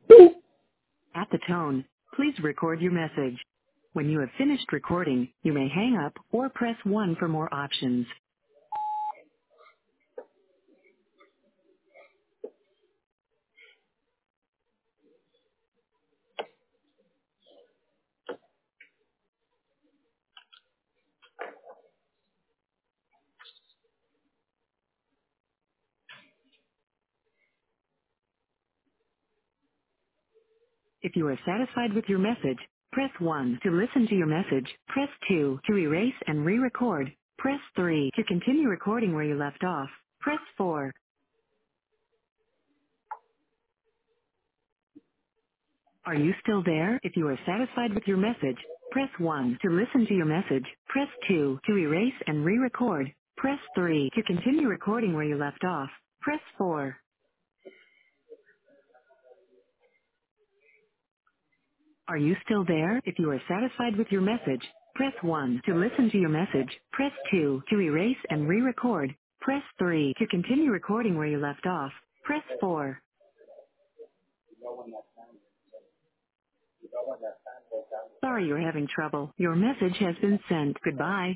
At the tone, please record your message. When you have finished recording, you may hang up or press 1 for more options. If you are satisfied with your message, press 1 to listen to your message. Press 2 to erase and re-record. Press 3 to continue recording where you left off. Press 4. Are you still there? If you are satisfied with your message, press 1 to listen to your message. Press 2 to erase and re-record. Press 3 to continue recording where you left off. Press 4. Are you still there? If you are satisfied with your message, press 1 to listen to your message. Press 2 to erase and re-record. Press 3 to continue recording where you left off. Press 4. Sorry you're having trouble. Your message has been sent. Goodbye.